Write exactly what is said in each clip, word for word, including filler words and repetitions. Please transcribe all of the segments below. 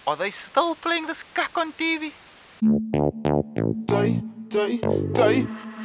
Are they still playing this cack on T V? Day, day, day.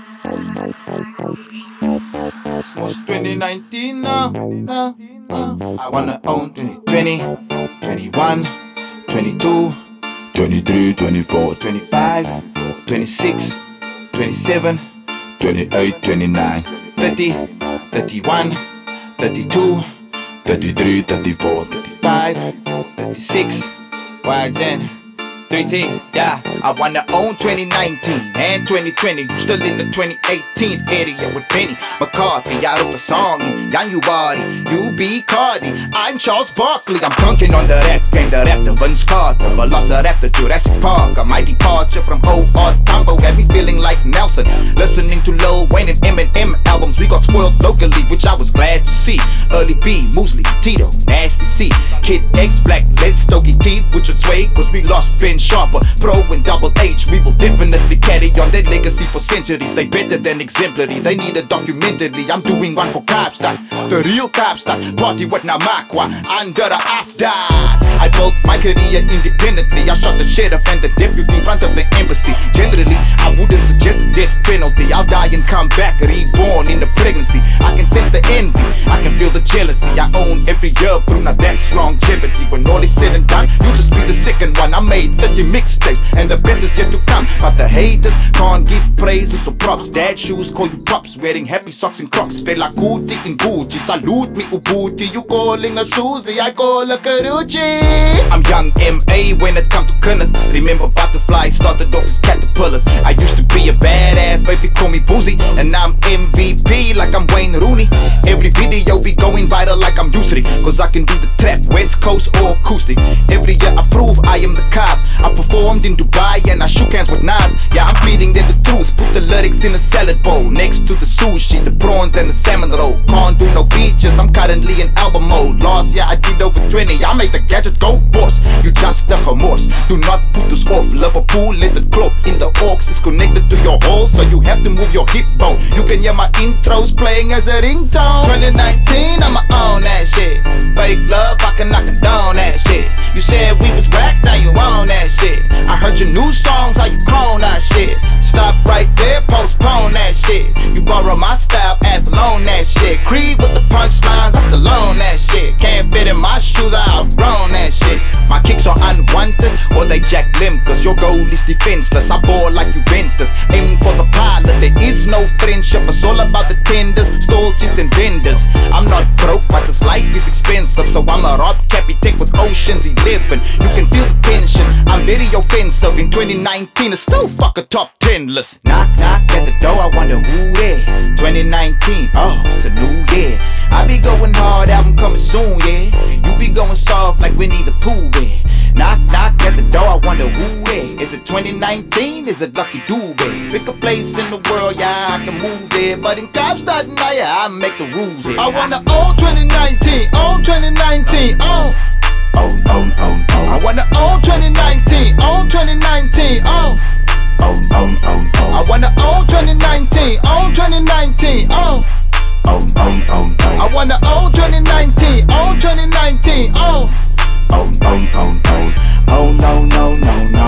It's twenty nineteen now, now, now. I wanna own twenty twenty, twenty-one, twenty-two, twenty-three, twenty-four, twenty-five, twenty-six, twenty-seven, twenty-eight, twenty-nine, thirty, thirty-one, thirty-two, thirty-three, thirty-four, thirty-five, thirty-six. Why then? three T, yeah. I wanna own twenty nineteen and twenty twenty. You still in the twenty eighteen area with Penny McCarthy. I wrote the song, Young You Body, you be Cardi. I'm Charles Barkley, I'm dunking on the rap game. The rap, the Vince Carter, Velociraptor, Jurassic Park. My departure from O R Tambo had me feeling like Nelson. Listening to Lil Wayne and Eminem albums. We got spoiled locally, which I was glad to see. Early B, Mosley, Tito, Nasty C, Kid X, Black, Les, Stogie T, Richard Sway, cause we lost Ben Sharper, Pro and Double H. We will definitely carry on their legacy for centuries. They better than exemplary. They need a documentary. I'm doing one for Kaapstad, the real Kaapstad. Party with Namakwa under the after. I built my career independently. I shot the sheriff and the deputy in front of the embassy. Generally, I wouldn't suggest a death penalty. I'll die and come back reborn in the pregnancy. I can sense the envy, I can feel the jealousy. I own every year, Bruna, that's longevity. When all is said and done, you'll just be the second one. I made thirty mixtapes and the best is yet to come. But the haters can't give praises or props. Dad shoes call you props, wearing happy socks and Crocs. Fela Kuti in Gucci, salute me Ubuti. You calling a Susie, I call a Karuchi. I'm young M A when it comes to goodness. Remember butterflies started off as caterpillars. I used to be a badass, baby call me Boozy. And now I'm M V P like I'm Wayne Rooney. Every video be going viral like I'm Yusri, cause I can do the trap, West Coast or acoustic. Every year I prove I am the cop. I performed in Dubai and I shook hands with Nas. Yeah, I'm feeding them the truth. Put the lyrics in a salad bowl next to the sushi, the prawns and the salmon roll. Can't do no features, I'm currently in album mode. Last year I did over twenty, I made the gadget go boss. You just a remorse, do not put us off. Liverpool, let it club in the aux is connected to your hole, so you have to move your hip bone. You can hear my intros playing as a ringtone. twenty nineteen, I'ma own that shit. Fake love, I can knock it down that shit. You said we was whack, now you own that shit. I heard your new songs, how you clone that shit. Stop right there, postpone that shit. You borrow my style, ass alone that shit. Creed with the punchlines, I still own that shit. Can't fit in my shoes, I outgrown that shit. My kicks are unwanted, or they jack limb, cause your goal is defenseless. I ball like Juventus, aiming for the pilot. There is no friendship, it's all about the tenders, stolches and vendors. I'm not broke, but this life is expensive, so I'm a Rob Capitec with Ocean's Eleven. You can feel the tension, I'm very offensive. In twenty nineteen, it's still fuck a top ten list. Knock, knock at the door, I wonder who there. twenty nineteen, oh, it's a new year. I be going hard, album coming soon, yeah. You be going soft like Winnie the Pooh, yeah. Knock, knock at the door, I wonder who there. Is it twenty nineteen, is it Lucky Dube? Pick a place in the world, yeah, I can move there. But in Kaapstad, now, yeah, I make the rules here. I wanna own twenty nineteen, own twenty nineteen, own. Own, own, own, own. I wanna own twenty nineteen, own twenty nineteen, own. Own, own, own, own. I wanna own twenty nineteen, own twenty nineteen, own. Own, own, own, own. I wanna own twenty nineteen, own twenty nineteen, own. Own, own, own, own. Oh no, no, no, no.